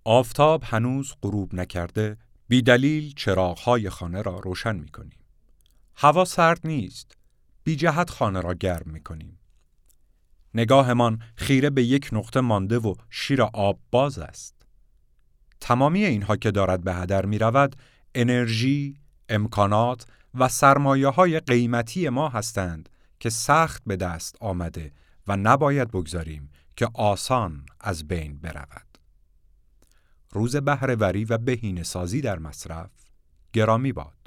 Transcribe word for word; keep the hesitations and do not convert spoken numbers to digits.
آفتاب هنوز غروب نکرده، بی دلیل چراغ‌های خانه را روشن می‌کنیم. هوا سرد نیست، بی جهت خانه را گرم می‌کنیم. نگاهمان خیره به یک نقطه مانده و شیر آب باز است. تمامی اینها که دارد به هدر می‌رود، انرژی، امکانات و سرمایه‌های قیمتی ما هستند که سخت به دست آمده و نباید بگذاریم که آسان از بین برود. روز بهره‌وری و بهینه‌سازی در مصرف گرامی باد.